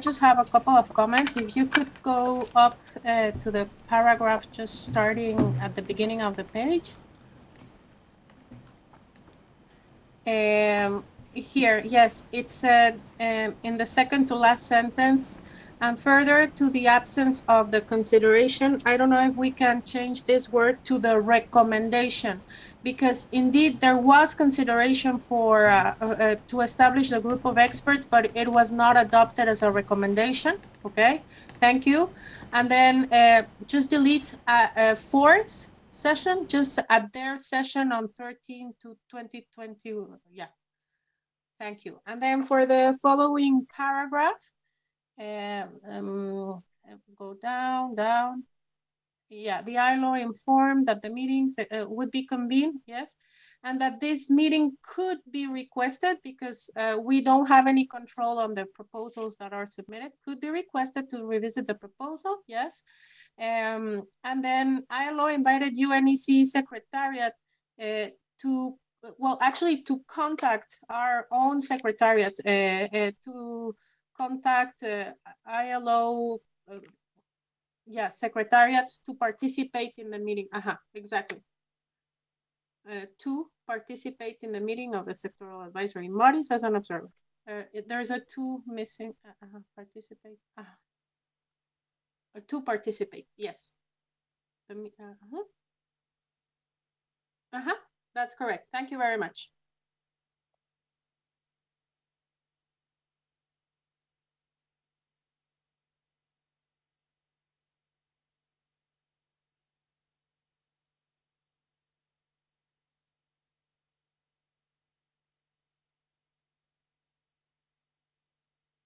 just have a couple of comments. If you could go up to the paragraph just starting at the beginning of the page. Here, yes, it said in the second to last sentence, and further to the absence of the consideration, I don't know if we can change this word to the recommendation, because indeed there was consideration for to establish a group of experts, but it was not adopted as a recommendation. Okay, thank you. And then just delete fourth session, just at their session on 13 to 2020. Yeah, thank you. And then for the following paragraph, go down. Yeah, the ILO informed that the meetings would be convened, yes, and that this meeting could be requested because we don't have any control on the proposals that are submitted, could be requested to revisit the proposal, yes. And then ILO invited UNEC Secretariat to, well, actually to contact our own Secretariat, to contact ILO, yeah, Secretariat to participate in the meeting. Exactly. To participate in the meeting of the sectoral advisory bodies as an observer. There's a two missing. Participate. To participate. Yes. That's correct. Thank you very much.